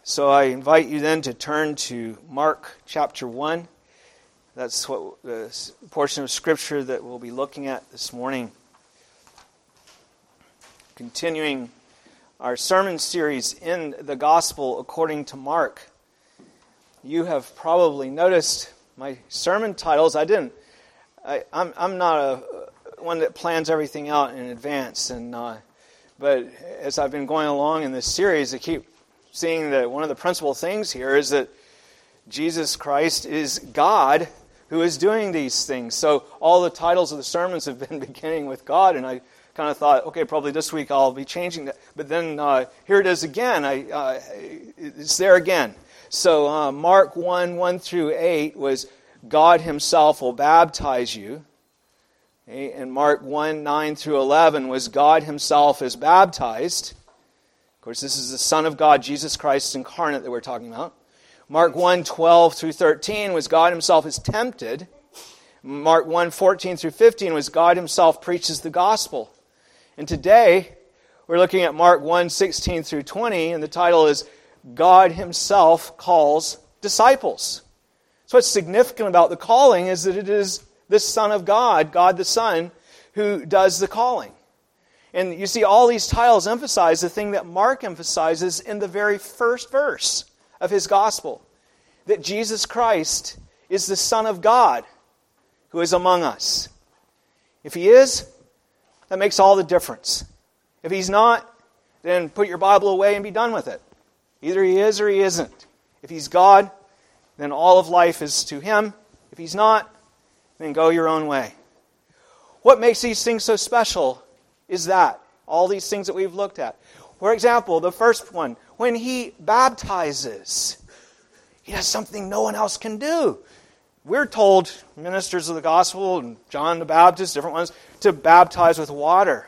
So I invite you then to turn to Mark chapter 1. That's what the portion of Scripture that we'll be looking at this morning. Continuing our sermon series in the Gospel according to Mark. You have probably noticed my sermon titles. I'm not one that plans everything out in advance, but as I've been going along in this series, I keep seeing that one of the principal things here is that Jesus Christ is God who is doing these things. So all the titles of the sermons have been beginning with God, and I kind of thought, okay, probably this week I'll be changing that. But then here it is again. It's there again. So Mark 1 through 8 was God Himself will baptize you. Okay? And Mark 1, 9 through 11 was God Himself is baptized. Of course, this is the Son of God, Jesus Christ incarnate that we're talking about. Mark 1, 12 through 13 was God Himself is tempted. Mark 1, 14 through 15 was God Himself preaches the gospel. And today, we're looking at Mark 1, 16 through 20, and the title is God Himself calls disciples. So what's significant about the calling is that it is the Son of God, God the Son, who does the calling. And you see, all these titles emphasize the thing that Mark emphasizes in the very first verse of his gospel, that Jesus Christ is the Son of God who is among us. If He is, that makes all the difference. If He's not, then put your Bible away and be done with it. Either He is or He isn't. If He's God, then all of life is to Him. If He's not, then go your own way. What makes these things so special is that all these things that we've looked at. For example, the first one, when He baptizes, He does something no one else can do. We're told, ministers of the gospel, and John the Baptist, different ones, to baptize with water.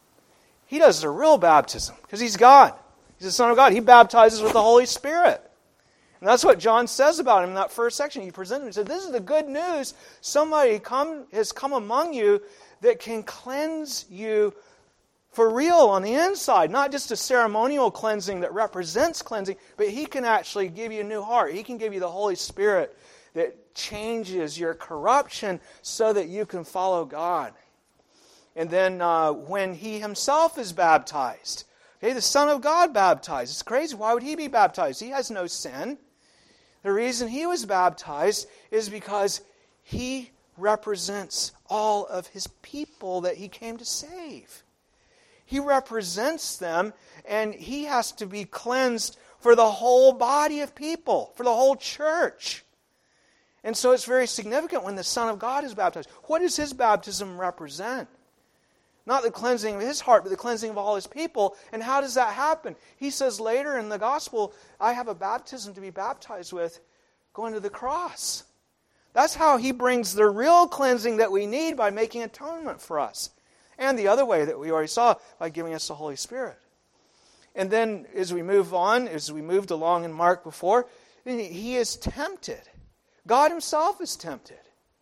He does the real baptism because He's God. He's the Son of God. He baptizes with the Holy Spirit. And that's what John says about Him in that first section. He presented Him. He said, this is the good news. Somebody has come among you that can cleanse you for real on the inside. Not just a ceremonial cleansing that represents cleansing, but He can actually give you a new heart. He can give you the Holy Spirit that changes your corruption so that you can follow God. And then when He Himself is baptized, okay, the Son of God baptized. It's crazy. Why would He be baptized? He has no sin. The reason He was baptized is because He represents all of His people that He came to save. He represents them, and He has to be cleansed for the whole body of people, for the whole church. And so it's very significant when the Son of God is baptized. What does His baptism represent? Not the cleansing of His heart, but the cleansing of all His people. And how does that happen? He says later in the gospel, I have a baptism to be baptized with, going to the cross. That's how He brings the real cleansing that we need by making atonement for us. And the other way that we already saw, by giving us the Holy Spirit. And then as we move on, as we moved along in Mark before, He is tempted. God Himself is tempted.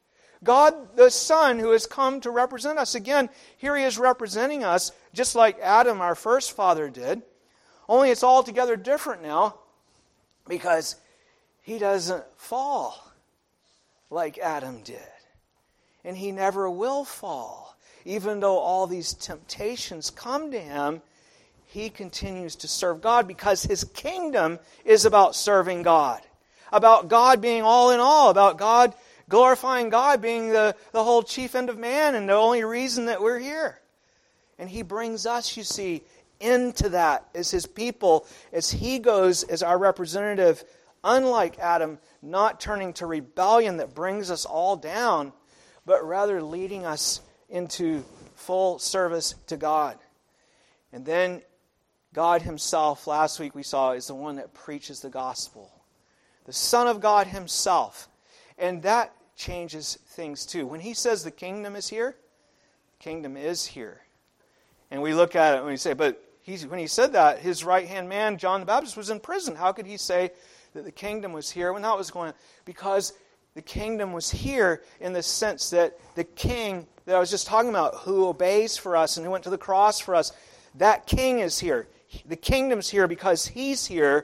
God the Son who has come to represent us. Again, here He is representing us just like Adam, our first father, did. Only it's altogether different now because He doesn't fall like Adam did. And He never will fall. Even though all these temptations come to Him, He continues to serve God because His kingdom is about serving God. About God being all in all. About God glorifying God being the whole chief end of man and the only reason that we're here. And He brings us, you see, into that as His people, as He goes as our representative, unlike Adam, not turning to rebellion that brings us all down, but rather leading us into full service to God. And then God Himself, last week we saw, is the one that preaches the gospel. The Son of God Himself. And that changes things too. When He says the kingdom is here, the kingdom is here. And we look at it and we say, but when He said that, His right-hand man, John the Baptist, was in prison. How could He say that the kingdom was here when that was going on? Because the kingdom was here in the sense that the king that I was just talking about, who obeys for us and who went to the cross for us, that king is here. The kingdom's here because He's here,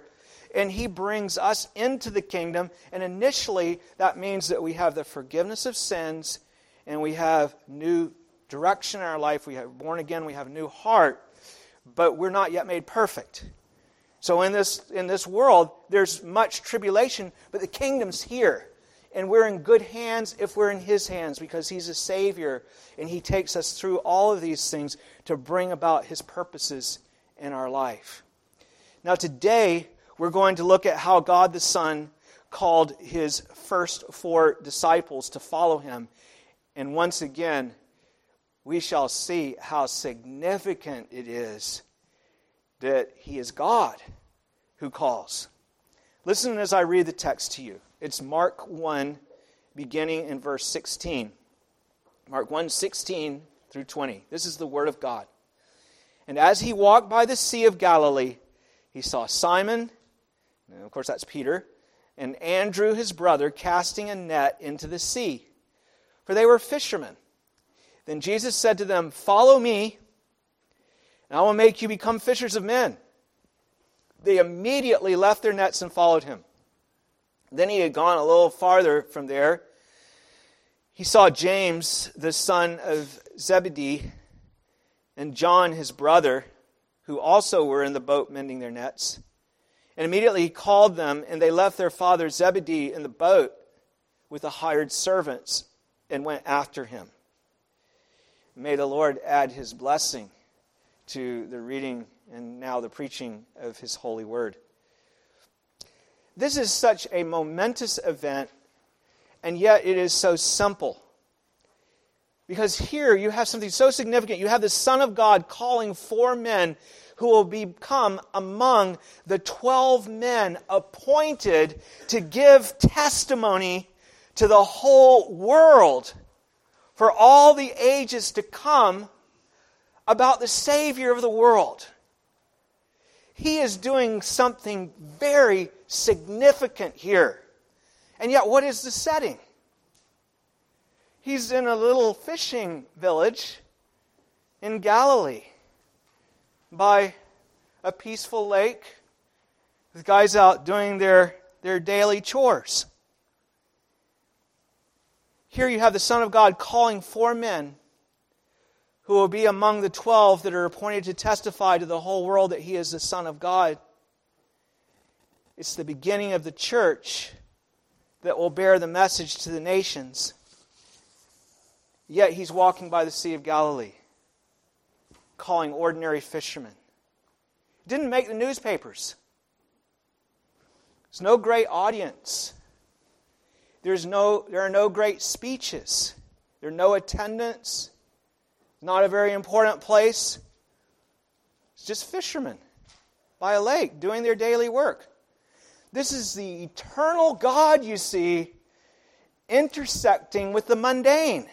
and He brings us into the kingdom. And initially, that means that we have the forgiveness of sins, and we have new direction in our life. We have born again, we have a new heart, but we're not yet made perfect. So in this world, there's much tribulation, but the kingdom's here. And we're in good hands if we're in His hands, because He's a Savior, and He takes us through all of these things to bring about His purposes in our life. Now today, we're going to look at how God the Son called His first 4 disciples to follow Him. And once again, we shall see how significant it is that He is God who calls. Listen as I read the text to you. It's Mark 1, beginning in verse 16. Mark 1, 16 through 20. This is the Word of God. And as He walked by the Sea of Galilee, He saw Simon, and of course that's Peter, and Andrew his brother casting a net into the sea, for they were fishermen. Then Jesus said to them, "Follow me, and I will make you become fishers of men." They immediately left their nets and followed Him. Then He had gone a little farther from there. He saw James, the son of Zebedee, and John, his brother, who also were in the boat mending their nets. And immediately He called them, and they left their father Zebedee in the boat with the hired servants and went after Him. May the Lord add His blessing to the reading and now the preaching of His holy word. This is such a momentous event, and yet it is so simple. Because here you have something so significant. You have the Son of God calling 4 men who will become among the 12 men appointed to give testimony to the whole world for all the ages to come about the Savior of the world. He is doing something very significant here. And yet, what is the setting? He's in a little fishing village in Galilee by a peaceful lake with guys out doing their daily chores. Here you have the Son of God calling 4 men who will be among the 12 that are appointed to testify to the whole world that He is the Son of God. It's the beginning of the church that will bear the message to the nations. Yet He's walking by the Sea of Galilee, calling ordinary fishermen. It didn't make the newspapers. There's no great audience. There are no great speeches. There are no attendance. Not a very important place. It's just fishermen by a lake doing their daily work. This is the eternal God, you see, intersecting with the mundane,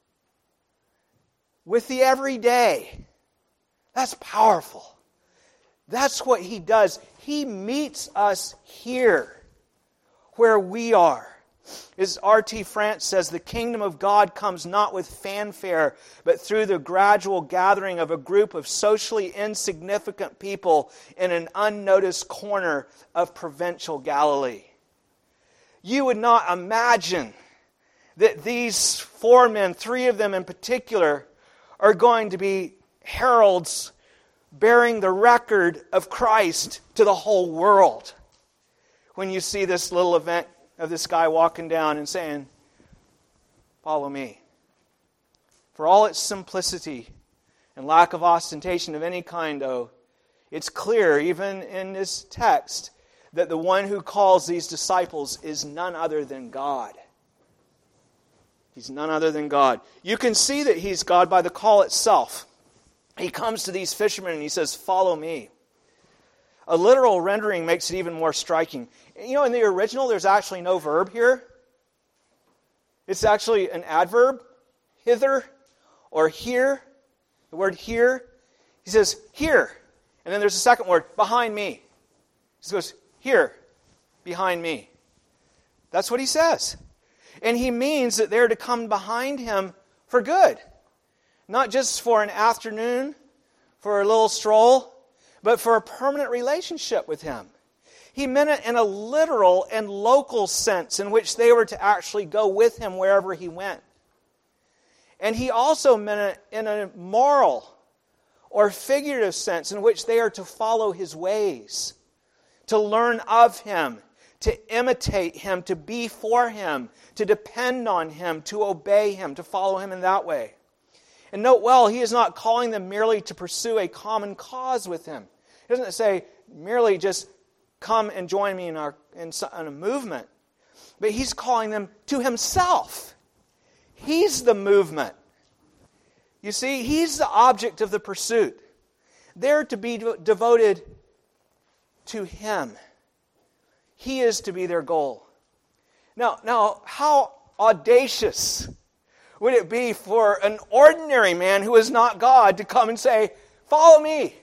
with the everyday. That's powerful. That's what He does. He meets us here, where we are. As R.T. France says, the kingdom of God comes not with fanfare, but through the gradual gathering of a group of socially insignificant people in an unnoticed corner of provincial Galilee. You would not imagine that these 4 men, 3 of them in particular, are going to be heralds bearing the record of Christ to the whole world. When you see this little event of this guy walking down and saying, "Follow me." For all its simplicity and lack of ostentation of any kind, though, it's clear, even in this text, that the one who calls these disciples is none other than God. He's none other than God. You can see that He's God by the call itself. He comes to these fishermen and He says, "Follow me." A literal rendering makes it even more striking. You know, in the original, there's actually no verb here. It's actually an adverb, hither or here. The word here. He says, "Here." And then there's a second word, "behind me." He goes, "Here, behind me." That's what He says. And He means that they're to come behind Him for good. Not just for an afternoon, for a little stroll, but for a permanent relationship with Him. He meant it in a literal and local sense in which they were to actually go with him wherever he went. And he also meant it in a moral or figurative sense in which they are to follow his ways, to learn of him, to imitate him, to be for him, to depend on him, to obey him, to follow him in that way. And note well, he is not calling them merely to pursue a common cause with him. He doesn't say merely just come and join me in a movement. But he's calling them to himself. He's the movement. You see, he's the object of the pursuit. They're to be devoted to him. He is to be their goal. Now, how audacious would it be for an ordinary man who is not God to come and say, follow me.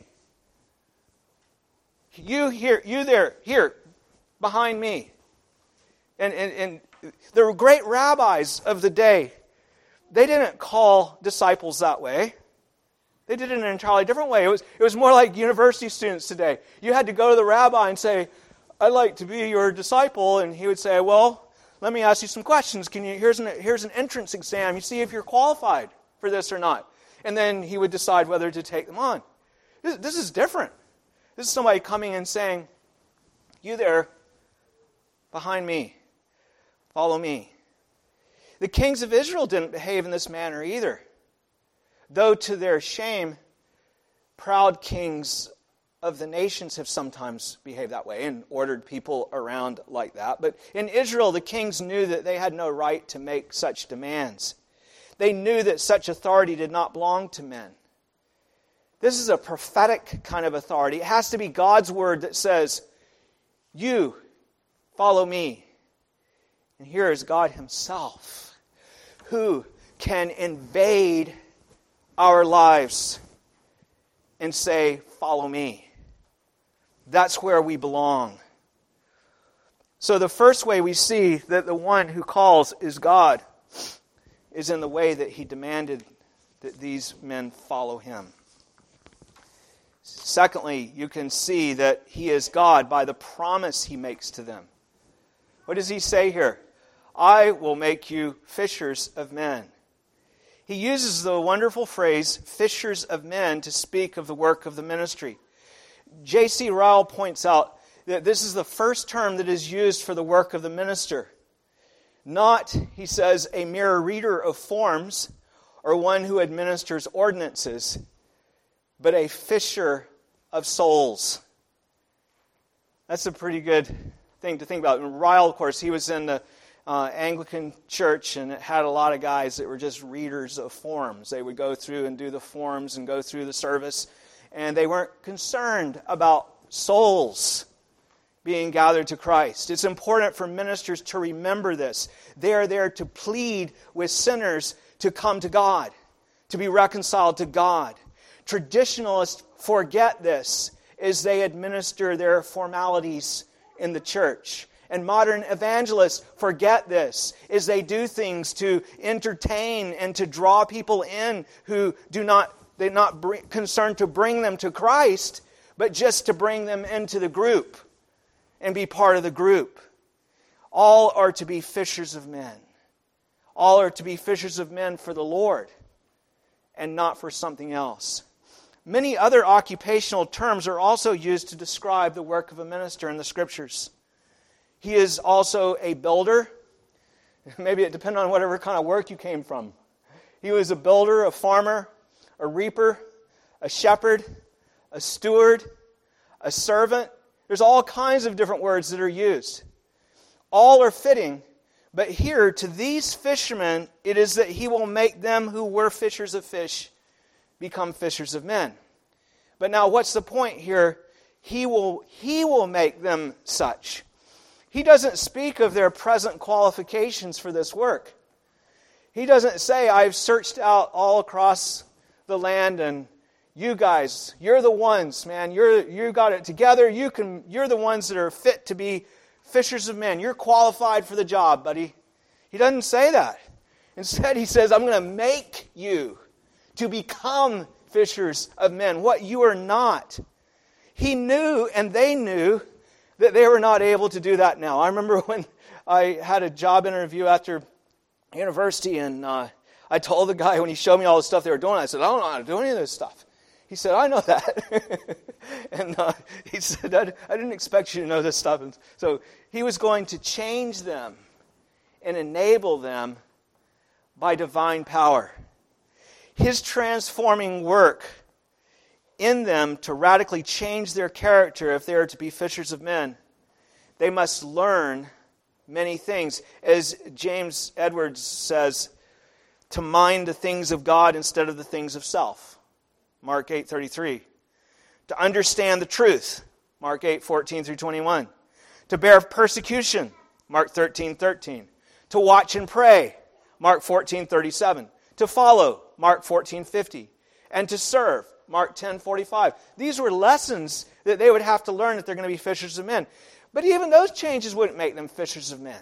You here, you there, here, behind me. And the great rabbis of the day, they didn't call disciples that way. They did it in an entirely different way. It was more like university students today. You had to go to the rabbi and say, I'd like to be your disciple. And he would say, well, let me ask you some questions. Here's an entrance exam. You see if you're qualified for this or not. And then he would decide whether to take them on. This is different. This is somebody coming and saying, you there, behind me, follow me. The kings of Israel didn't behave in this manner either. Though to their shame, proud kings of the nations have sometimes behaved that way and ordered people around like that. But in Israel, the kings knew that they had no right to make such demands. They knew that such authority did not belong to men. This is a prophetic kind of authority. It has to be God's word that says, you follow me. And here is God himself who can invade our lives and say, follow me. That's where we belong. So the first way we see that the one who calls is God is in the way that he demanded that these men follow him. Secondly, you can see that he is God by the promise he makes to them. What does he say here? I will make you fishers of men. He uses the wonderful phrase, fishers of men, to speak of the work of the ministry. J.C. Ryle points out that this is the first term that is used for the work of the minister. Not, he says, a mere reader of forms or one who administers ordinances, but a fisher of souls. That's a pretty good thing to think about. And Ryle, of course, he was in the Anglican church, and it had a lot of guys that were just readers of forms. They would go through and do the forms and go through the service, and they weren't concerned about souls being gathered to Christ. It's important for ministers to remember this. They are there to plead with sinners to come to God, to be reconciled to God. Traditionalists forget this as they administer their formalities in the church. And modern evangelists forget this as they do things to entertain and to draw people in who they're not concerned to bring them to Christ, but just to bring them into the group and be part of the group. All are to be fishers of men. All are to be fishers of men for the Lord and not for something else. Many other occupational terms are also used to describe the work of a minister in the Scriptures. He is also a builder. Maybe it depends on whatever kind of work you came from. He was a builder, a farmer, a reaper, a shepherd, a steward, a servant. There's all kinds of different words that are used. All are fitting, but here to these fishermen, it is that he will make them who were fishers of fish become fishers of men. But now what's the point here? He will make them such. He doesn't speak of their present qualifications for this work. He doesn't say, I've searched out all across the land and you guys, you're the ones, man. You got it together. You're the ones that are fit to be fishers of men. You're qualified for the job, buddy. He doesn't say that. Instead, he says, I'm going to make you to become fishers of men, what you are not. He knew, and they knew, that they were not able to do that now. I remember when I had a job interview after university, and I told the guy when he showed me all the stuff they were doing, I said, I don't know how to do any of this stuff. He said, I know that. And he said, I didn't expect you to know this stuff. And so he was going to change them and enable them by divine power. His transforming work in them to radically change their character if they are to be fishers of men, they must learn many things. As James Edwards says, to mind the things of God instead of the things of self. Mark 8:33. To understand the truth. Mark 8:14 through 21. To bear persecution. Mark 13:13. To watch and pray. Mark 14:37. To follow. Mark 14:50. And to serve. Mark 10:45. These were lessons that they would have to learn if they're going to be fishers of men. But even those changes wouldn't make them fishers of men.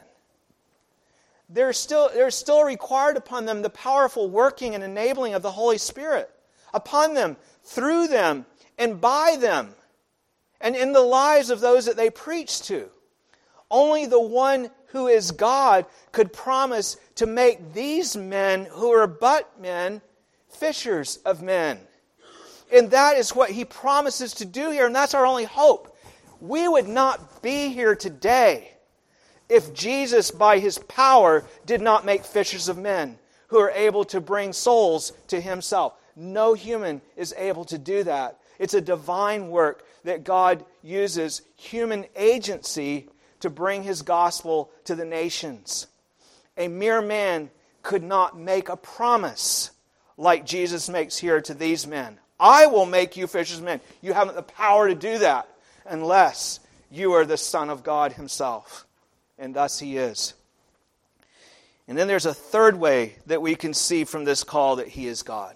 There's still required upon them the powerful working and enabling of the Holy Spirit. Upon them, through them, and by them. And in the lives of those that they preach to. Only the one who is God could promise to make these men who are but men, fishers of men. And that is what He promises to do here, and that's our only hope. We would not be here today if Jesus, by His power, did not make fishers of men who are able to bring souls to Himself. No human is able to do that. It's a divine work that God uses human agency to bring His gospel to the nations. A mere man could not make a promise like Jesus makes here to these men. I will make you fishers of men. You haven't the power to do that unless you are the Son of God Himself. And thus He is. And then there's a third way that we can see from this call that He is God.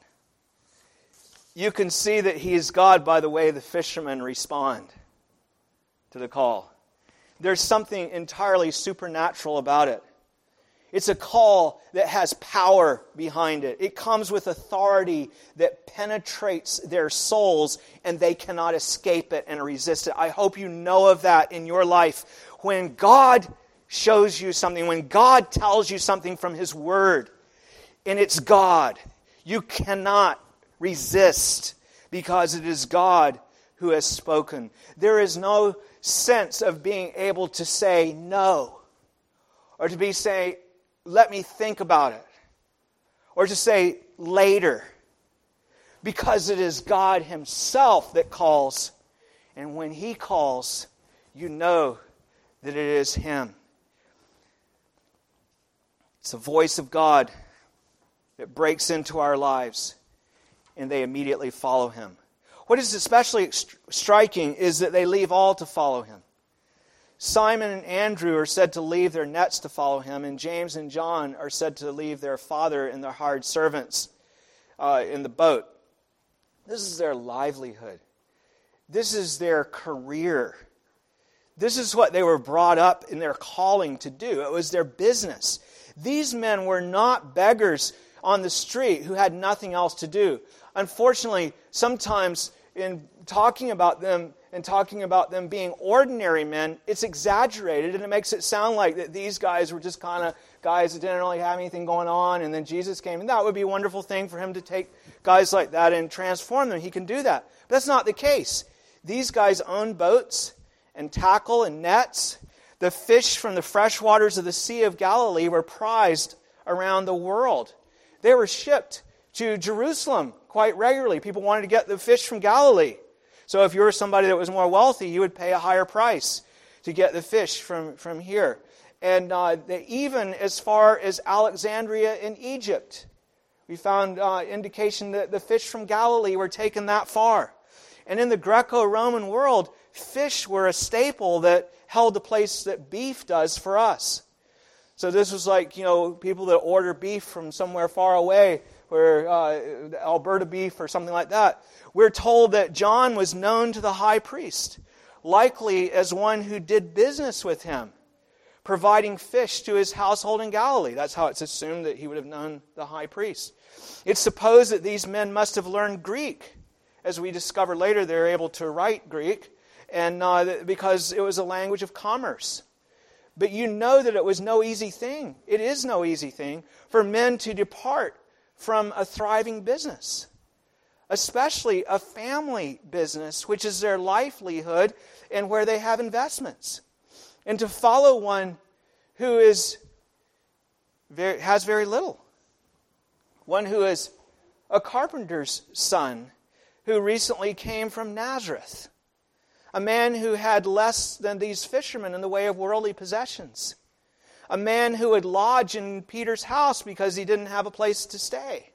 You can see that He is God by the way the fishermen respond to the call. There's something entirely supernatural about it. It's a call that has power behind it. It comes with authority that penetrates their souls and they cannot escape it and resist it. I hope you know of that in your life. When God shows you something, when God tells you something from His Word, and it's God, you cannot resist because it is God who has spoken. There is no sense of being able to say no, or to be saying, let me think about it, or to say later, because it is God Himself that calls, and when He calls, you know that it is Him. It's the voice of God that breaks into our lives, and they immediately follow Him. What is especially striking is that they leave all to follow Him. Simon and Andrew are said to leave their nets to follow Him, and James and John are said to leave their father and their hired servants in the boat. This is their livelihood. This is their career. This is what they were brought up in their calling to do. It was their business. These men were not beggars on the street who had nothing else to do. Unfortunately, sometimes in talking about them being ordinary men, it's exaggerated and it makes it sound like that these guys were just kind of guys that didn't really have anything going on, and then Jesus came, and that would be a wonderful thing for Him to take guys like that and transform them. He can do that. But that's not the case. These guys owned boats and tackle and nets. The fish from the fresh waters of the Sea of Galilee were prized around the world. They were shipped to Jerusalem quite regularly. People wanted to get the fish from Galilee. So if you were somebody that was more wealthy, you would pay a higher price to get the fish from here. And even as far as Alexandria in Egypt, we found indication that the fish from Galilee were taken that far. And in the Greco-Roman world, fish were a staple that held the place that beef does for us. So this was like, people that order beef from somewhere far away, where Alberta beef or something like that. We're told that John was known to the high priest, likely as one who did business with him, providing fish to his household in Galilee. That's how it's assumed that he would have known the high priest. It's supposed that these men must have learned Greek. As we discover later, they're able to write Greek. and because it was a language of commerce. But you know that it was no easy thing. It is no easy thing for men to depart from a thriving business, especially a family business, which is their livelihood and where they have investments. And to follow one who has very little. One who is a carpenter's son who recently came from Nazareth. A man who had less than these fishermen in the way of worldly possessions. A man who would lodge in Peter's house because he didn't have a place to stay.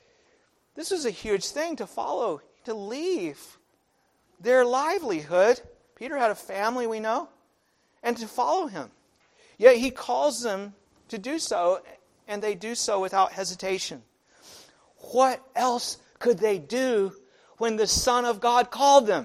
This was a huge thing to follow, to leave their livelihood. Peter had a family, we know, and to follow him. Yet he calls them to do so, and they do so without hesitation. What else could they do when the Son of God called them?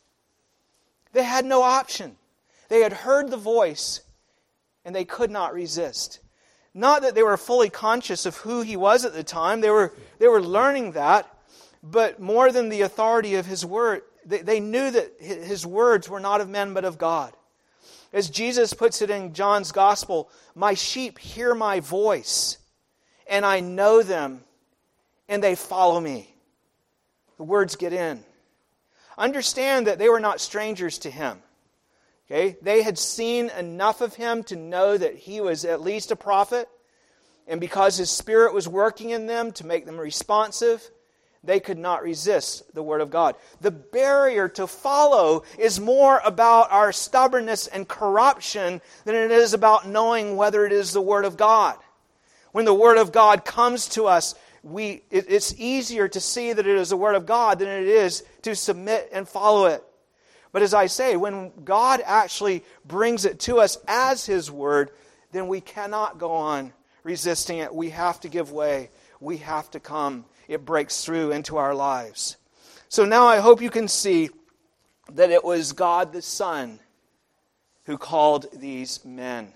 They had no option. They had heard the voice, and they could not resist. Not that they were fully conscious of who He was at the time. They were learning that. But more than the authority of His word, they knew that His words were not of men but of God. As Jesus puts it in John's Gospel, "My sheep hear my voice, and I know them, and they follow me." The words get in. Understand that they were not strangers to Him. Okay? They had seen enough of Him to know that He was at least a prophet. And because His Spirit was working in them to make them responsive, they could not resist the Word of God. The barrier to follow is more about our stubbornness and corruption than it is about knowing whether it is the Word of God. When the Word of God comes to us, it's easier to see that it is the Word of God than it is to submit and follow it. But as I say, when God actually brings it to us as His Word, then we cannot go on resisting it. We have to give way. We have to come. It breaks through into our lives. So now I hope you can see that it was God the Son who called these men.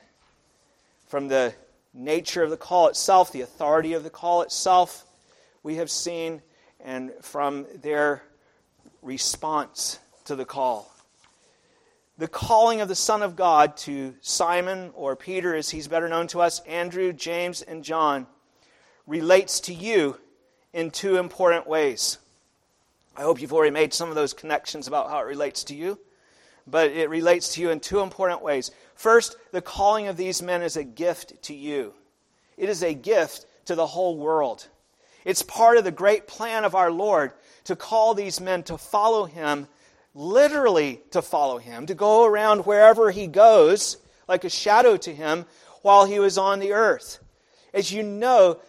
From the nature of the call itself, the authority of the call itself, we have seen, and from their response to the call. The calling of the Son of God to Simon, or Peter as he's better known to us, Andrew, James, and John, relates to you in two important ways. I hope you've already made some of those connections about how it relates to you, but it relates to you in two important ways. First, the calling of these men is a gift to you. It is a gift to the whole world. It's part of the great plan of our Lord to call these men to follow Him, literally to follow Him, to go around wherever He goes, like a shadow to Him, while He was on the earth. As you know,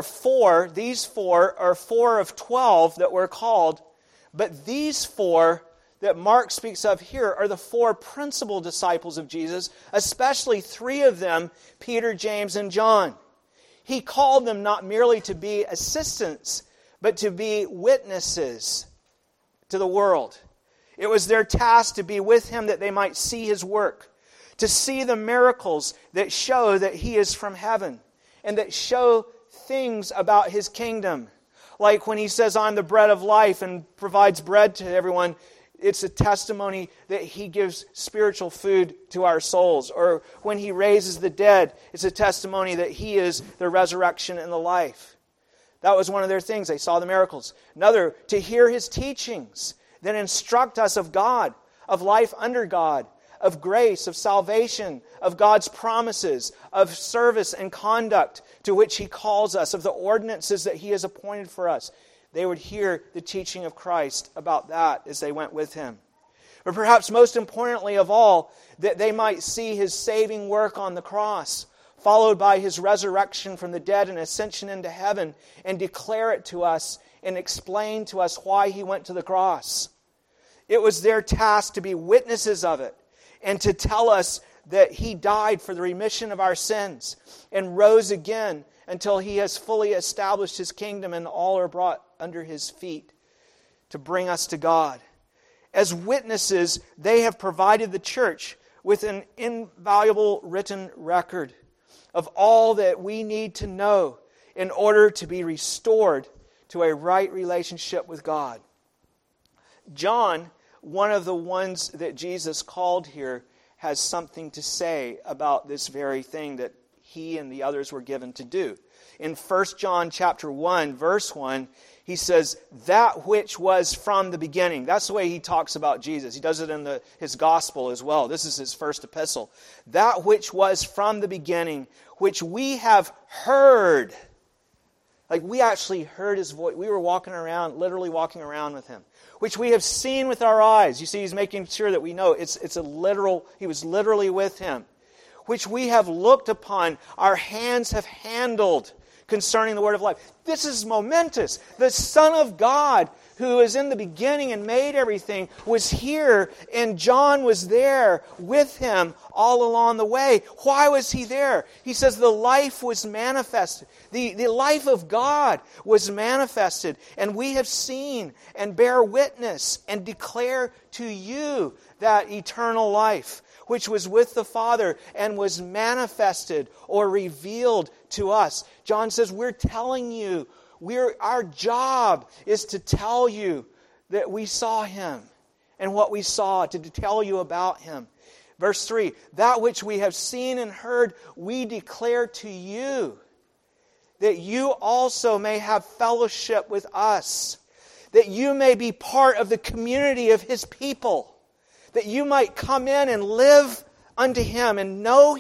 these four are 4 of 12 that were called, but these 4 that Mark speaks of here are the 4 principal disciples of Jesus, especially 3 of them, Peter, James, and John. He called them not merely to be assistants, but to be witnesses to the world. It was their task to be with Him that they might see His work, to see the miracles that show that He is from heaven, and that show things about His kingdom. Like when He says, "I'm the bread of life," and provides bread to everyone, it's a testimony that He gives spiritual food to our souls. Or when He raises the dead, it's a testimony that He is the resurrection and the life. That was one of their things. They saw the miracles. Another, to hear His teachings that instruct us of God, of life under God, of grace, of salvation, of God's promises, of service and conduct to which He calls us, of the ordinances that He has appointed for us. They would hear the teaching of Christ about that as they went with Him. But perhaps most importantly of all, that they might see His saving work on the cross, followed by His resurrection from the dead and ascension into heaven, and declare it to us and explain to us why He went to the cross. It was their task to be witnesses of it, and to tell us that He died for the remission of our sins and rose again until He has fully established His kingdom and all are brought under His feet to bring us to God. As witnesses, they have provided the church with an invaluable written record of all that we need to know in order to be restored to a right relationship with God. John one of the ones that Jesus called here has something to say about this very thing that he and the others were given to do. In 1 John chapter 1, verse 1, he says, that which was from the beginning. That's the way he talks about Jesus. He does it in his gospel as well. This is his first epistle. That which was from the beginning, which we have heard. Like we actually heard his voice. We were literally walking around with him. Which we have seen with our eyes. You see, he's making sure that we know it's a literal, he was literally with him. Which we have looked upon, our hands have handled concerning the word of life. This is momentous. The Son of God, who is in the beginning and made everything, was here, and John was there with him all along the way. Why was he there? He says the life was manifested. The life of God was manifested, and we have seen and bear witness and declare to you that eternal life, which was with the Father and was manifested or revealed to us. John says, we're telling you, our job is to tell you that we saw him and what we saw, to tell you about him. Verse 3, that which we have seen and heard, we declare to you, that you also may have fellowship with us, that you may be part of the community of his people, that you might come in and live unto him and know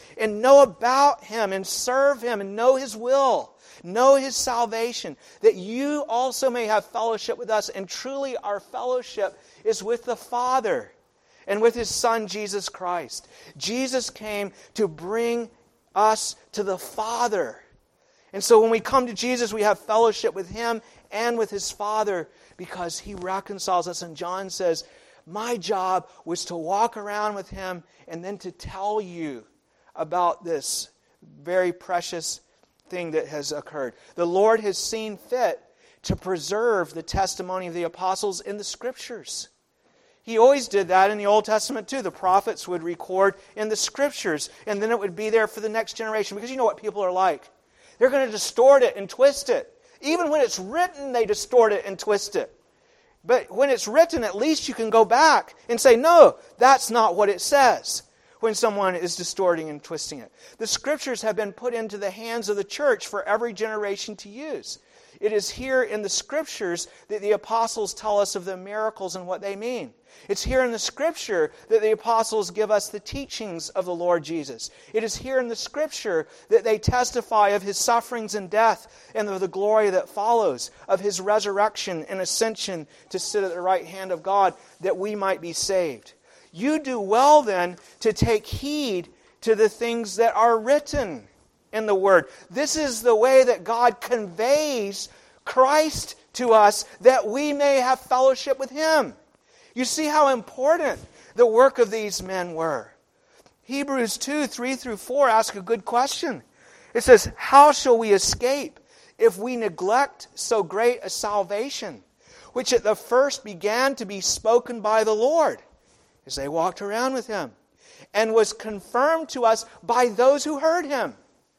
about him and serve him and know his will, know his salvation, that you also may have fellowship with us. And truly our fellowship is with the Father and with his Son, Jesus Christ. Jesus came to bring us to the Father. And so when we come to Jesus, we have fellowship with him and with his Father because he reconciles us. And John says, my job was to walk around with him and then to tell you about this very precious thing that has occurred. The Lord has seen fit to preserve the testimony of the apostles in the Scriptures. He always did that in the Old Testament too. The prophets would record in the Scriptures, and then it would be there for the next generation. Because you know what people are like. They're going to distort it and twist it. Even when it's written, they distort it and twist it. But when it's written, at least you can go back and say, no, that's not what it says, when someone is distorting and twisting it. The Scriptures have been put into the hands of the church for every generation to use. It is here in the Scriptures that the apostles tell us of the miracles and what they mean. It's here in the Scripture that the apostles give us the teachings of the Lord Jesus. It is here in the Scripture that they testify of his sufferings and death and of the glory that follows, of his resurrection and ascension to sit at the right hand of God, that we might be saved. You do well then to take heed to the things that are written in the Word. This is the way that God conveys Christ to us, that we may have fellowship with him. You see how important the work of these men were. Hebrews 2, 3 through 4 ask a good question. It says, how shall we escape if we neglect so great a salvation, which at the first began to be spoken by the Lord, as they walked around with him, and was confirmed to us by those who heard him?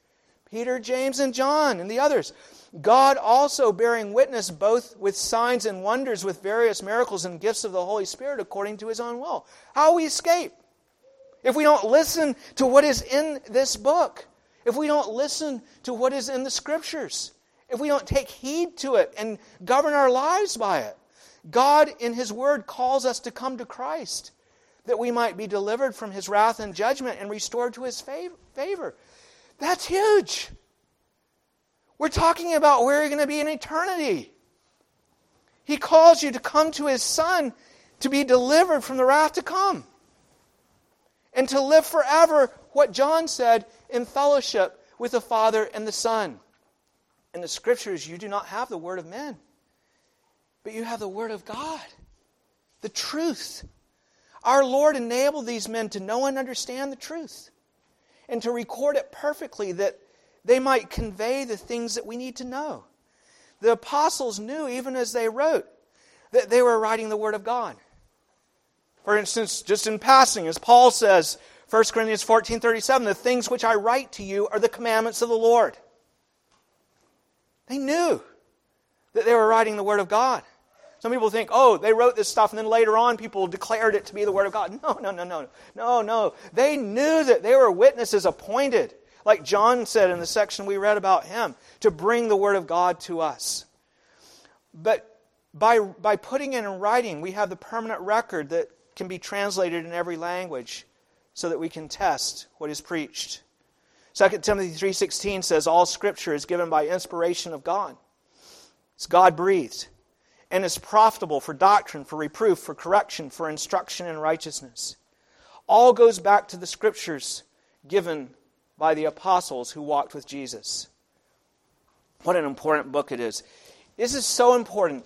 Peter, James, and John, and the others. God also bearing witness both with signs and wonders, with various miracles and gifts of the Holy Spirit according to his own will. How will we escape? If we don't listen to what is in this book, if we don't listen to what is in the Scriptures, if we don't take heed to it and govern our lives by it. God in his Word calls us to come to Christ, that we might be delivered from his wrath and judgment and restored to his favor. That's huge. We're talking about where you're going to be in eternity. He calls you to come to his Son to be delivered from the wrath to come. And to live forever, what John said, in fellowship with the Father and the Son. In the Scriptures, you do not have the word of men, but you have the word of God, the truth. Our Lord enabled these men to know and understand the truth, and to record it perfectly, that they might convey the things that we need to know. The apostles knew, even as they wrote, that they were writing the Word of God. For instance, just in passing, as Paul says, 1 Corinthians 14:37, the things which I write to you are the commandments of the Lord. They knew that they were writing the Word of God. Some people think, oh, they wrote this stuff and then later on people declared it to be the Word of God. No. They knew that they were witnesses appointed, like John said in the section we read about him, to bring the Word of God to us. But by putting it in writing, we have the permanent record that can be translated in every language so that we can test what is preached. 2 Timothy 3:16 says, all Scripture is given by inspiration of God. It's God-breathed and is profitable for doctrine, for reproof, for correction, for instruction in righteousness. All goes back to the Scriptures given by the apostles who walked with Jesus. What an important book it is. This is so important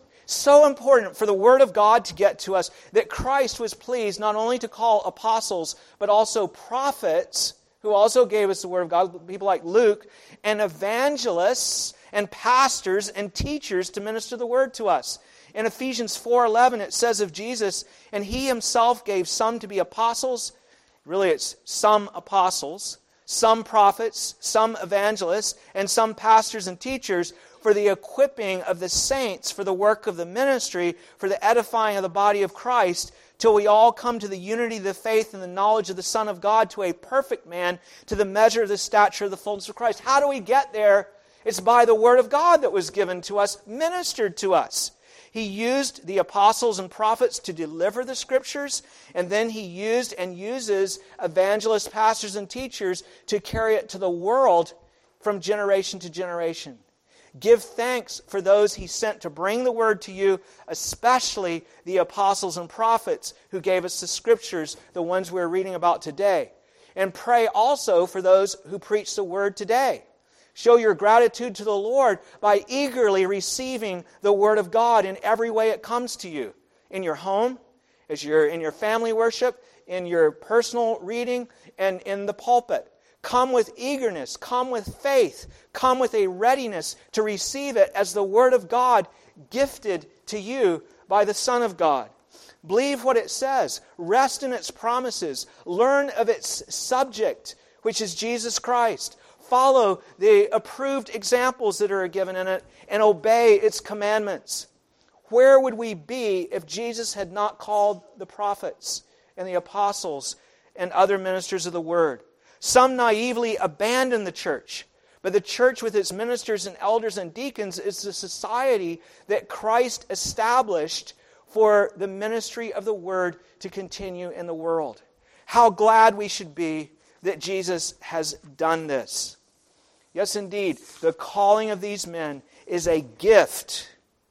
for the Word of God to get to us, that Christ was pleased not only to call apostles, but also prophets, who also gave us the Word of God, people like Luke, and evangelists, and pastors, and teachers to minister the Word to us. In Ephesians 4:11, it says of Jesus, and He Himself gave some to be apostles. Really, it's some apostles, some prophets, some evangelists, and some pastors and teachers for the equipping of the saints for the work of the ministry, for the edifying of the body of Christ, till we all come to the unity of the faith and the knowledge of the Son of God, to a perfect man, to the measure of the stature of the fullness of Christ. How do we get there? It's by the Word of God that was given to us, ministered to us. He used the apostles and prophets to deliver the Scriptures, and then He used and uses evangelists, pastors, and teachers to carry it to the world from generation to generation. Give thanks for those He sent to bring the Word to you, especially the apostles and prophets who gave us the Scriptures, the ones we're reading about today. And pray also for those who preach the Word today. Show your gratitude to the Lord by eagerly receiving the Word of God in every way it comes to you. In your home, as you're in your family worship, in your personal reading, and in the pulpit. Come with eagerness, come with faith, come with a readiness to receive it as the Word of God gifted to you by the Son of God. Believe what it says. Rest in its promises. Learn of its subject, which is Jesus Christ. Follow the approved examples that are given in it and obey its commandments. Where would we be if Jesus had not called the prophets and the apostles and other ministers of the Word? Some naively abandon the church, but the church with its ministers and elders and deacons is the society that Christ established for the ministry of the Word to continue in the world. How glad we should be that Jesus has done this. Yes, indeed, the calling of these men is a gift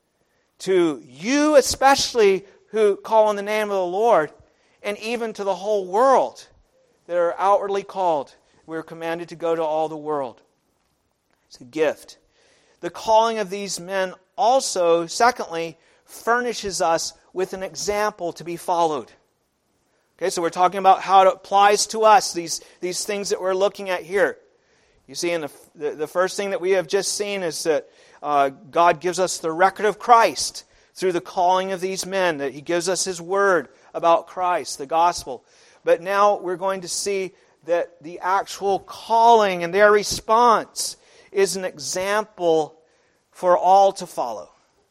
to you especially who call on the name of the Lord, and even to the whole world that are outwardly called. We are commanded to go to all the world. It's a gift. The calling of these men also, secondly, furnishes us with an example to be followed. Okay, so we're talking about how it applies to us, these things that we're looking at here. You see, in the first thing that we have just seen is that God gives us the record of Christ through the calling of these men, that He gives us His Word about Christ, the gospel. But now we're going to see that the actual calling and their response is an example for all to follow.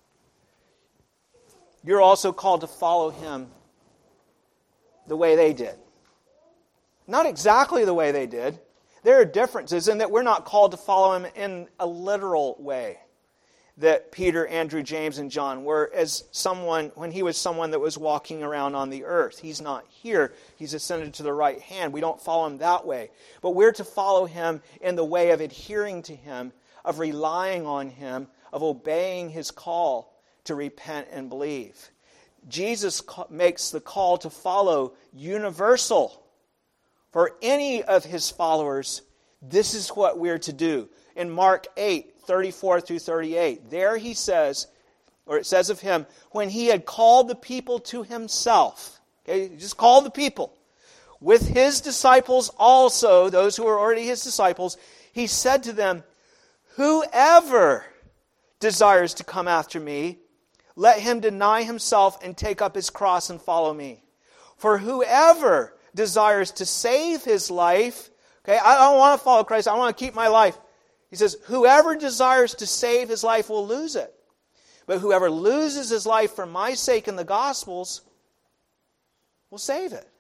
You're also called to follow Him the way they did. Not exactly the way they did. There are differences in that we're not called to follow Him in a literal way that Peter, Andrew, James, and John were as someone, when He was someone that was walking around on the earth. He's not here. He's ascended to the right hand. We don't follow Him that way. But we're to follow Him in the way of adhering to Him, of relying on Him, of obeying His call to repent and believe. Jesus makes the call to follow universal. For any of His followers, this is what we're to do. In Mark 8:34 through 38, there He says, or it says of Him, when He had called the people to Himself, okay, He just called the people, with His disciples also, those who were already His disciples, He said to them, whoever desires to come after me, let him deny himself and take up his cross and follow me. For whoever desires to save his life, okay, I don't want to follow Christ, I want to keep my life. He says, whoever desires to save his life will lose it. But whoever loses his life for my sake in the Gospels will save it.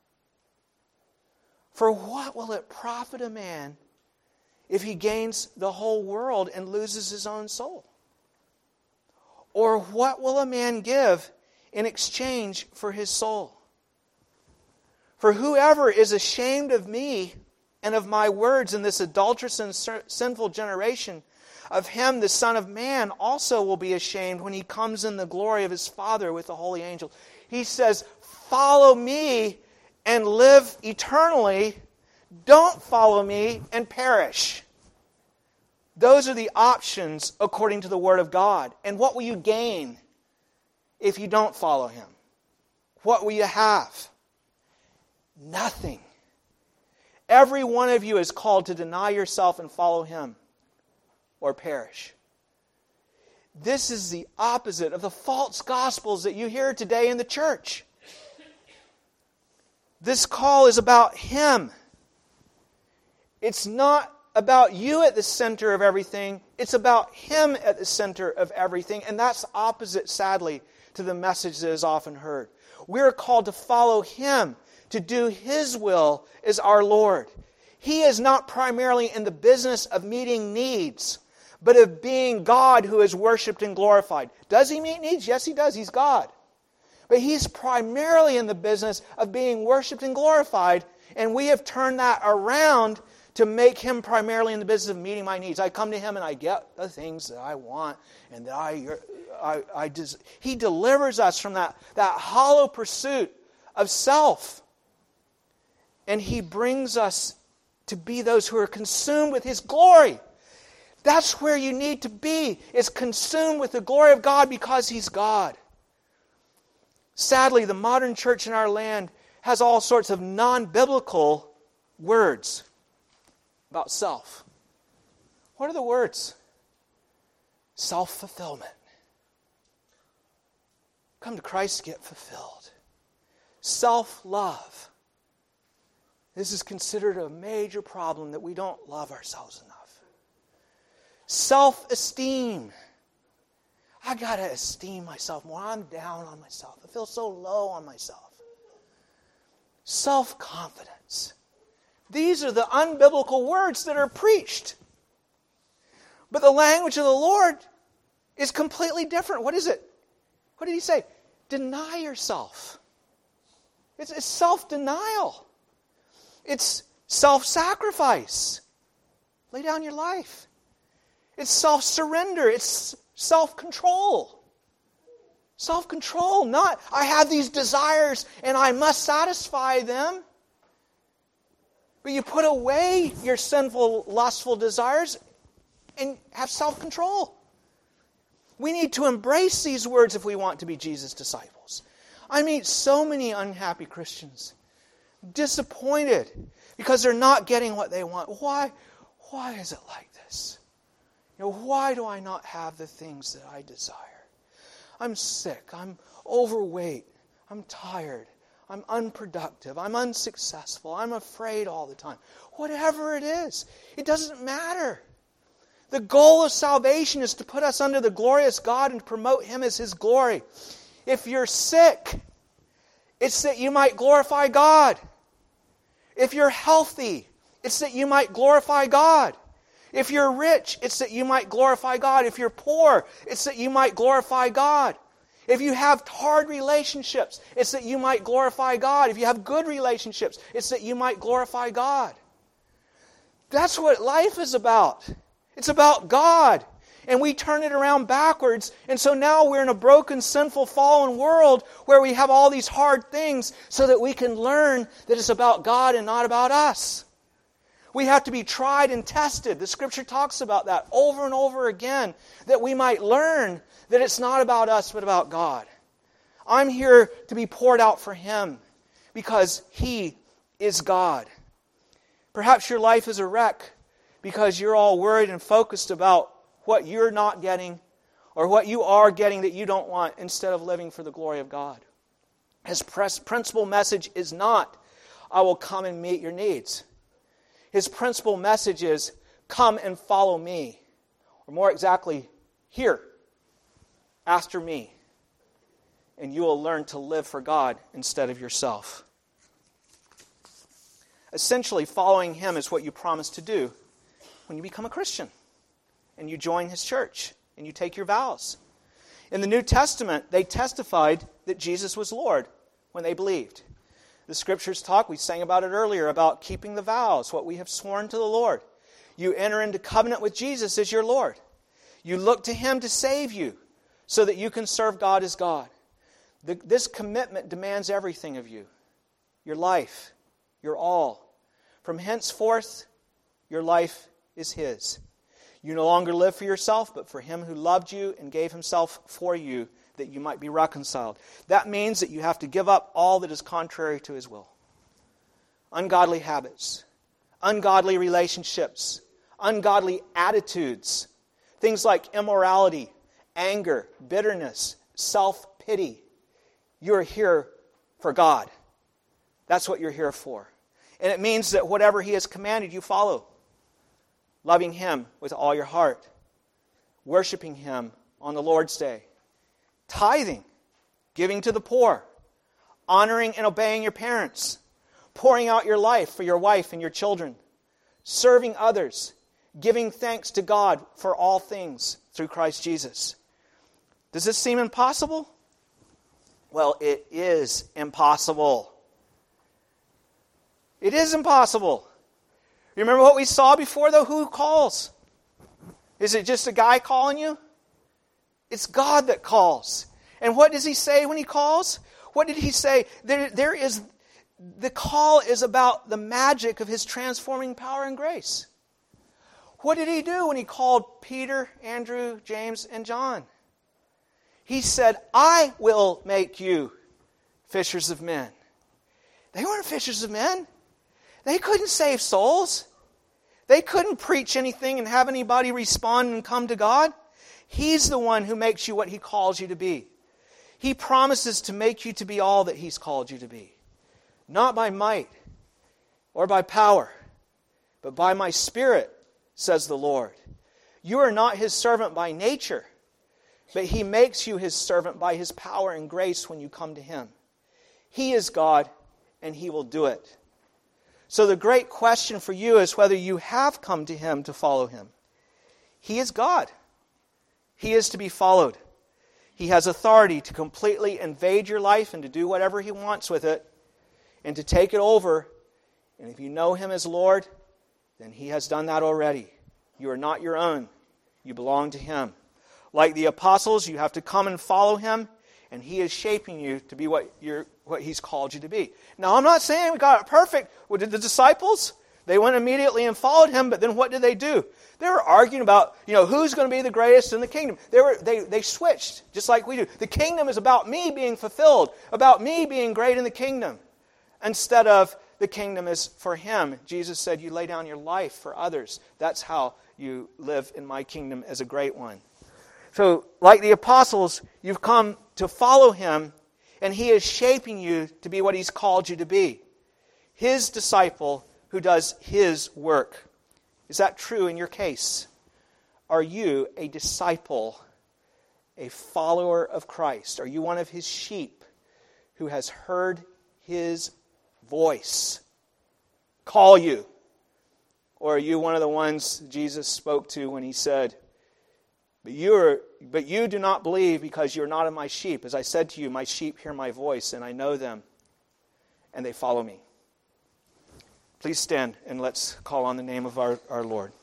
For what will it profit a man if he gains the whole world and loses his own soul? Or what will a man give in exchange for his soul? For whoever is ashamed of me and of my words in this adulterous and sinful generation, of him the Son of Man also will be ashamed when he comes in the glory of his Father with the holy angels. He says, follow me and live eternally. Don't follow me and perish. Those are the options according to the Word of God. And what will you gain if you don't follow Him? What will you have? Nothing. Every one of you is called to deny yourself and follow Him or perish. This is the opposite of the false gospels that you hear today in the church. This call is about Him. It's not about you at the center of everything. It's about Him at the center of everything. And that's opposite, sadly, to the message that is often heard. We're called to follow Him, to do His will as our Lord. He is not primarily in the business of meeting needs, but of being God who is worshipped and glorified. Does He meet needs? Yes, He does. He's God. But He's primarily in the business of being worshipped and glorified, and we have turned that around to make Him primarily in the business of meeting my needs. I come to Him and I get the things that I want, and that He delivers us from that hollow pursuit of self. And He brings us to be those who are consumed with His glory. That's where you need to be, is consumed with the glory of God because He's God. Sadly, the modern church in our land has all sorts of non-biblical words about self. What are the words? Self-fulfillment. Come to Christ to get fulfilled. Self-love. This is considered a major problem, that we don't love ourselves enough. Self-esteem. I got to esteem myself more. I'm down on myself. I feel so low on myself. Self-confidence. These are the unbiblical words that are preached. But the language of the Lord is completely different. What is it? What did He say? Deny yourself. It's self-denial. It's self-sacrifice. Lay down your life. It's self-surrender. It's self-control. Self-control, not I have these desires and I must satisfy them. But you put away your sinful, lustful desires and have self-control. We need to embrace these words if we want to be Jesus' disciples. I meet so many unhappy Christians, disappointed because they're not getting what they want. Why is it like this? Why do I not have the things that I desire? I'm sick. I'm overweight. I'm tired. I'm unproductive. I'm unsuccessful. I'm afraid all the time. Whatever it is, it doesn't matter. The goal of salvation is to put us under the glorious God and promote Him as His glory. If you're sick, it's that you might glorify God. If you're healthy, it's that you might glorify God. If you're rich, it's that you might glorify God. If you're poor, it's that you might glorify God. If you have hard relationships, it's that you might glorify God. If you have good relationships, it's that you might glorify God. That's what life is about. It's about God. And we turn it around backwards. And so now we're in a broken, sinful, fallen world where we have all these hard things so that we can learn that it's about God and not about us. We have to be tried and tested. The Scripture talks about that over and over again, that we might learn that it's not about us but about God. I'm here to be poured out for Him because He is God. Perhaps your life is a wreck because you're all worried and focused about what you're not getting or what you are getting that you don't want instead of living for the glory of God. His principal message is not, I will come and meet your needs. His principal message is, come and follow me. Or more exactly, here. after me, and you will learn to live for God instead of yourself. Essentially, following Him is what you promise to do when you become a Christian and you join His church and you take your vows. In the New Testament, they testified that Jesus was Lord when they believed. The Scriptures talk, we sang about it earlier, about keeping the vows, what we have sworn to the Lord. You enter into covenant with Jesus as your Lord. You look to Him to save you so that you can serve God as God. This commitment demands everything of you. Your life, your all. From henceforth, your life is His. You no longer live for yourself, but for Him who loved you and gave Himself for you, that you might be reconciled. That means that you have to give up all that is contrary to His will. Ungodly habits, ungodly relationships, ungodly attitudes, things like immorality, anger, bitterness, self-pity. You're here for God. That's what you're here for. And it means that whatever He has commanded, you follow. Loving Him with all your heart. Worshiping Him on the Lord's Day. Tithing. Giving to the poor. Honoring and obeying your parents. Pouring out your life for your wife and your children. Serving others. Giving thanks to God for all things through Christ Jesus. Does this seem impossible? Well, it is impossible. It is impossible. You remember what we saw before, though? Who calls? Is it just a guy calling you? It's God that calls. And what does He say when He calls? What did He say? The call is about the magic of His transforming power and grace. What did He do when He called Peter, Andrew, James, and John? He said, I will make you fishers of men. They weren't fishers of men. They couldn't save souls. They couldn't preach anything and have anybody respond and come to God. He's the one who makes you what He calls you to be. He promises to make you to be all that He's called you to be. Not by might or by power, but by my Spirit, says the Lord. You are not His servant by nature, but He makes you His servant by His power and grace when you come to Him. He is God, and He will do it. So the great question for you is whether you have come to Him to follow Him. He is God. He is to be followed. He has authority to completely invade your life and to do whatever He wants with it and to take it over. And if you know Him as Lord, then He has done that already. You are not your own. You belong to Him. Like the apostles, you have to come and follow Him, and He is shaping you to be what He's called you to be. Now, I'm not saying we got it perfect. What did the disciples? They went immediately and followed Him, but then what did they do? They were arguing about, who's going to be the greatest in the kingdom. They switched, just like we do. The kingdom is about me being fulfilled, about me being great in the kingdom, instead of the kingdom is for Him. Jesus said, you lay down your life for others. That's how you live in my kingdom as a great one. So, like the apostles, you've come to follow Him, and He is shaping you to be what He's called you to be. His disciple who does His work. Is that true in your case? Are you a disciple, a follower of Christ? Are you one of His sheep who has heard His voice call you? Or are you one of the ones Jesus spoke to when He said, But you do not believe because you are not of my sheep. As I said to you, my sheep hear my voice, and I know them, and they follow me. Please stand, and let's call on the name of our Lord.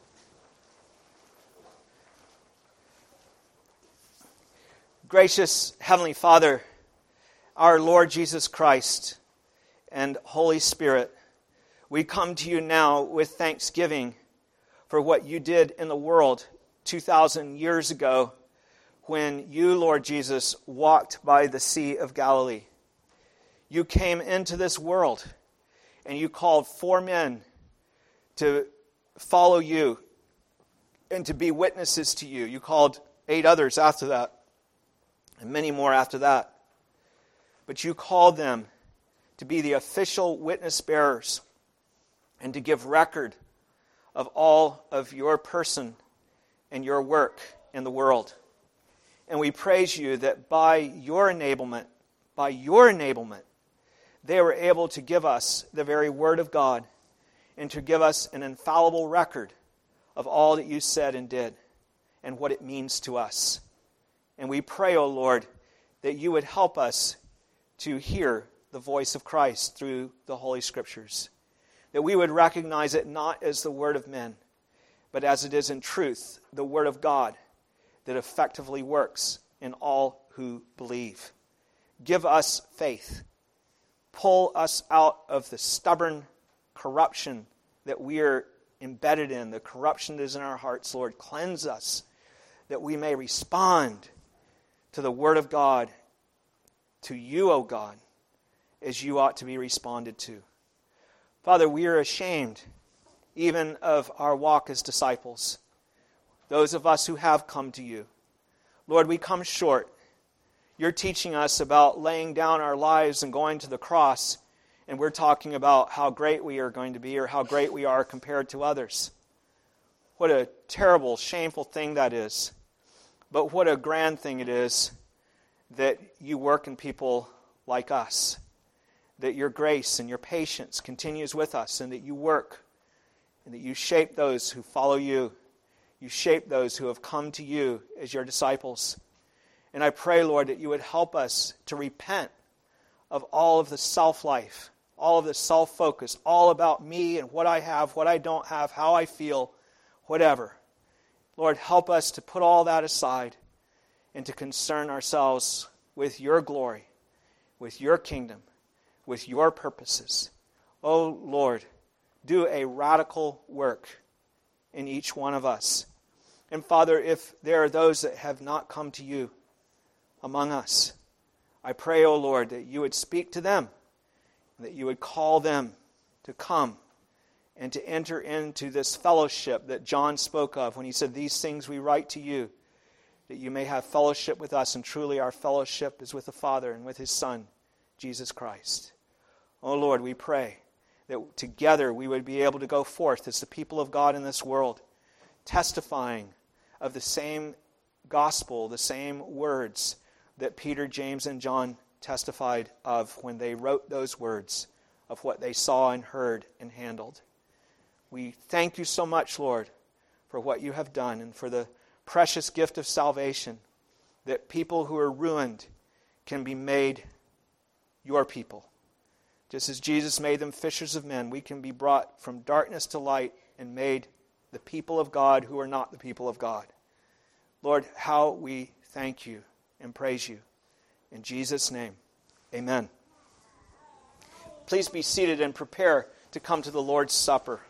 Gracious Heavenly Father, our Lord Jesus Christ and Holy Spirit, we come to you now with thanksgiving for what you did in the world 2,000 years ago when you, Lord Jesus, walked by the Sea of Galilee. You came into this world and you called 4 men to follow you and to be witnesses to you. You called 8 others after that and many more after that. But you called them to be the official witness bearers and to give record of all of your person and your work in the world. And we praise you that by your enablement, they were able to give us the very Word of God and to give us an infallible record of all that you said and did and what it means to us. And we pray, O Lord, that you would help us to hear the voice of Christ through the Holy Scriptures. That we would recognize it not as the word of men, but as it is in truth, the Word of God that effectively works in all who believe. Give us faith. Pull us out of the stubborn corruption that we are embedded in, the corruption that is in our hearts, Lord. Cleanse us that we may respond to the Word of God, to you, O God, as you ought to be responded to. Father, we are ashamed even of our walk as disciples, those of us who have come to you. Lord, we come short. You're teaching us about laying down our lives and going to the cross, and we're talking about how great we are going to be or how great we are compared to others. What a terrible, shameful thing that is. But what a grand thing it is that you work in people like us, that your grace and your patience continues with us, and that you work, and that you shape those who follow you. You shape those who have come to you as your disciples. And I pray, Lord, that you would help us to repent of all of the self-life, all of the self-focus, all about me and what I have, what I don't have, how I feel, whatever. Lord, help us to put all that aside and to concern ourselves with your glory, with your kingdom, with your purposes. Oh, Lord, do a radical work in each one of us. And Father, if there are those that have not come to you among us, I pray, O Lord, that you would speak to them, that you would call them to come and to enter into this fellowship that John spoke of when he said, "These things we write to you, that you may have fellowship with us," and truly our fellowship is with the Father and with His Son, Jesus Christ. O Lord, we pray that together we would be able to go forth as the people of God in this world, testifying of the same gospel, the same words that Peter, James, and John testified of when they wrote those words of what they saw and heard and handled. We thank you so much, Lord, for what you have done and for the precious gift of salvation, that people who are ruined can be made your people. Just as Jesus made them fishers of men, we can be brought from darkness to light and made the people of God who are not the people of God. Lord, how we thank you and praise you. In Jesus' name, amen. Please be seated and prepare to come to the Lord's Supper.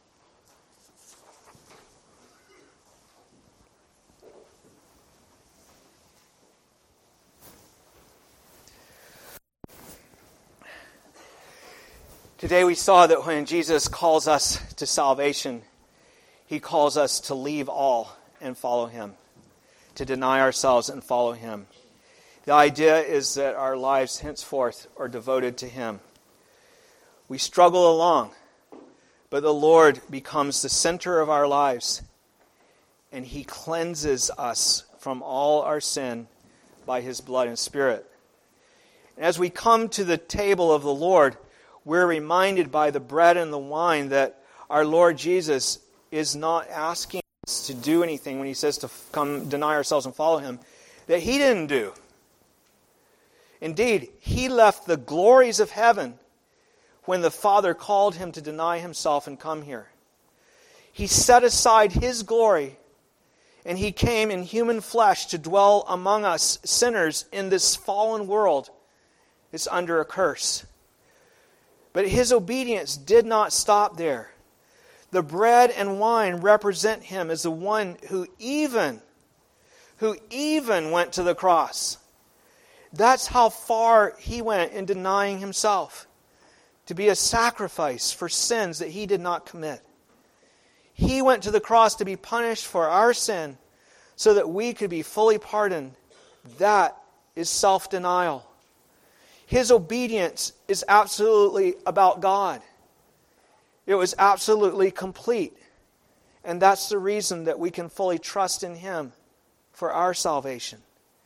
Today we saw that when Jesus calls us to salvation, He calls us to leave all and follow Him, to deny ourselves and follow Him. The idea is that our lives henceforth are devoted to Him. We struggle along, but the Lord becomes the center of our lives, and He cleanses us from all our sin by His blood and Spirit. And as we come to the table of the Lord, we're reminded by the bread and the wine that our Lord Jesus is not asking us to do anything when He says to come deny ourselves and follow Him that He didn't do. Indeed, He left the glories of heaven when the Father called Him to deny Himself and come here. He set aside His glory and He came in human flesh to dwell among us sinners in this fallen world that's under a curse. But His obedience did not stop there. The bread and wine represent Him as the one who even went to the cross. That's how far He went in denying Himself, to be a sacrifice for sins that He did not commit. He went to the cross to be punished for our sin so that we could be fully pardoned. That is self-denial. His obedience is absolutely about God. It was absolutely complete. And that's the reason that we can fully trust in Him for our salvation.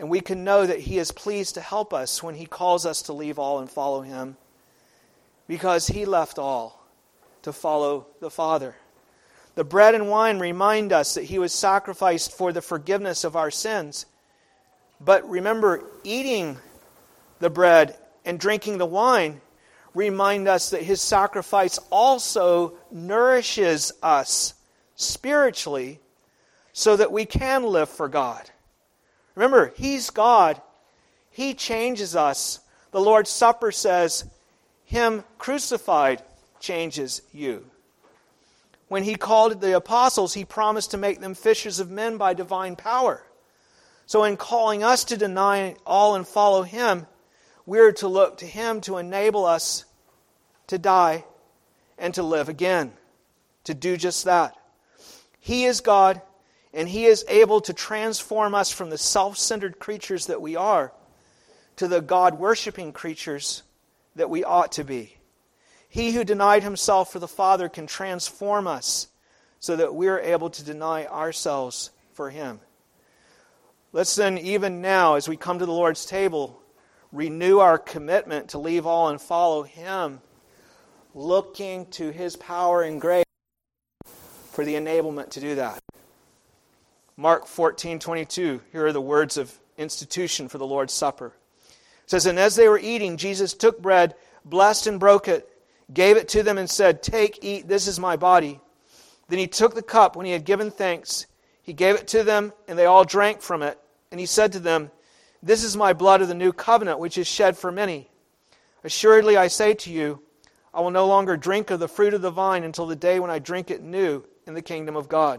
And we can know that He is pleased to help us when He calls us to leave all and follow Him, because He left all to follow the Father. The bread and wine remind us that He was sacrificed for the forgiveness of our sins. But remember, eating the bread and drinking the wine remind us that His sacrifice also nourishes us spiritually so that we can live for God. Remember, He's God. He changes us. The Lord's Supper says, Him crucified changes you. When He called the apostles, He promised to make them fishers of men by divine power. So in calling us to deny all and follow Him, we're to look to Him to enable us to die and to live again, to do just that. He is God, and He is able to transform us from the self-centered creatures that we are to the God-worshiping creatures that we ought to be. He who denied Himself for the Father can transform us so that we're able to deny ourselves for Him. Let's then, even now, as we come to the Lord's table, renew our commitment to leave all and follow Him, looking to His power and grace for the enablement to do that. Mark 14:22, here are the words of institution for the Lord's Supper. It says, "And as they were eating, Jesus took bread, blessed and broke it, gave it to them and said, 'Take, eat, this is my body.' Then He took the cup when He had given thanks. He gave it to them, and they all drank from it. And He said to them, 'This is my blood of the new covenant, which is shed for many. Assuredly I say to you, I will no longer drink of the fruit of the vine until the day when I drink it new in the kingdom of God.'"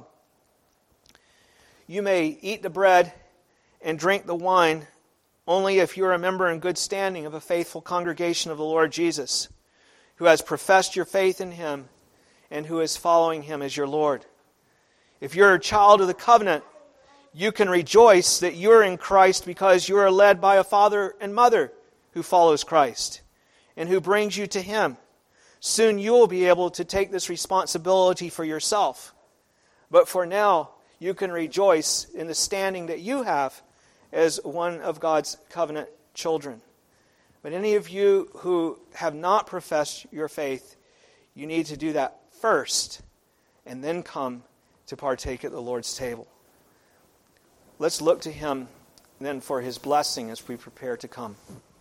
You may eat the bread and drink the wine only if you are a member in good standing of a faithful congregation of the Lord Jesus, who has professed your faith in Him and who is following Him as your Lord. If you're a child of the covenant, you can rejoice that you are in Christ because you are led by a father and mother who follows Christ and who brings you to Him. Soon you will be able to take this responsibility for yourself. But for now, you can rejoice in the standing that you have as one of God's covenant children. But any of you who have not professed your faith, you need to do that first and then come to partake at the Lord's table. Let's look to Him then for His blessing as we prepare to come.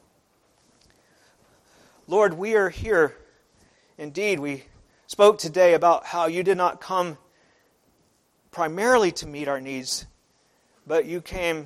Lord, we are here. Indeed, we spoke today about how You did not come primarily to meet our needs, but You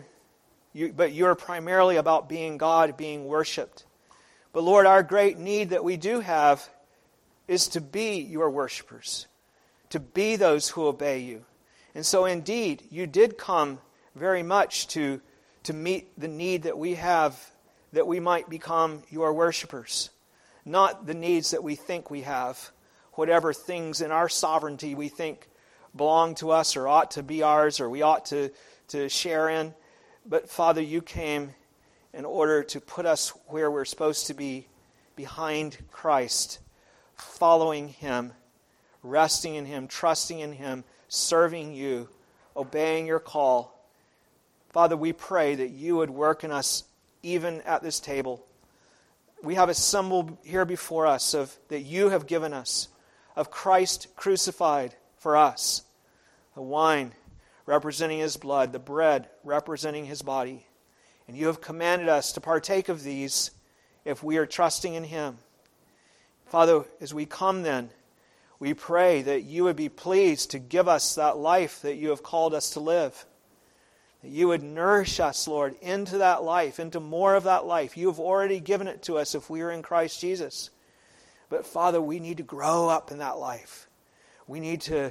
are primarily about being God, being worshipped. But Lord, our great need that we do have is to be Your worshipers, to be those who obey You. And so indeed, You did come very much to meet the need that we have, that we might become Your worshipers. Not the needs that we think we have, whatever things in our sovereignty we think belong to us or ought to be ours or we ought to share in. But Father, You came in order to put us where we're supposed to be, behind Christ, following Him, resting in Him, trusting in Him, serving You, obeying Your call. Father, we pray that You would work in us even at this table. We have a symbol here before us that You have given us of Christ crucified for us. The wine representing His blood, the bread representing His body. And You have commanded us to partake of these if we are trusting in Him. Father, as we come then, we pray that You would be pleased to give us that life that You have called us to live. That You would nourish us, Lord, into that life, into more of that life. You have already given it to us if we are in Christ Jesus. But Father, we need to grow up in that life. We need to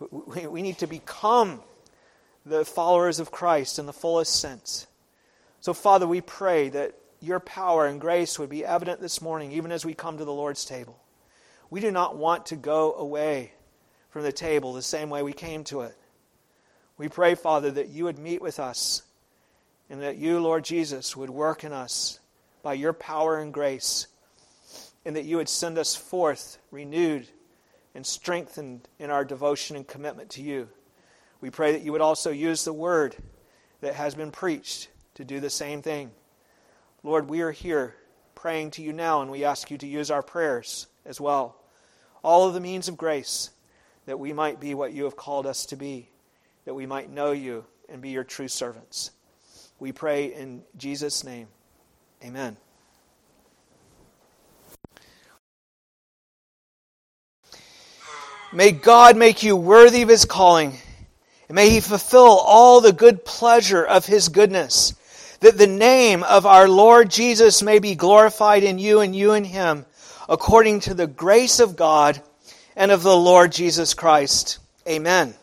become the followers of Christ in the fullest sense. So Father, we pray that Your power and grace would be evident this morning, even as we come to the Lord's table. We do not want to go away from the table the same way we came to it. We pray, Father, that You would meet with us and that You, Lord Jesus, would work in us by Your power and grace, and that You would send us forth renewed and strengthened in our devotion and commitment to You. We pray that You would also use the word that has been preached to do the same thing. Lord, we are here praying to you now, and we ask you to use our prayers as well. All of the means of grace, that we might be what you have called us to be, that we might know you and be your true servants. We pray in Jesus' name. Amen. May God make you worthy of His calling, and may He fulfill all the good pleasure of His goodness, that the name of our Lord Jesus may be glorified in you and you in Him, according to the grace of God and of the Lord Jesus Christ. Amen.